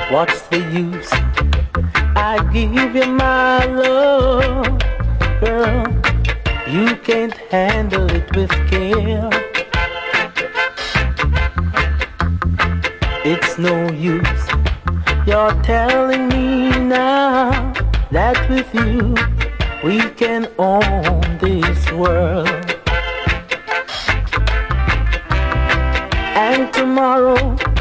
What's the use? I give you my love, girl. You can't handle it with care. It's no use. You're telling me now that with you we can own this world. And tomorrow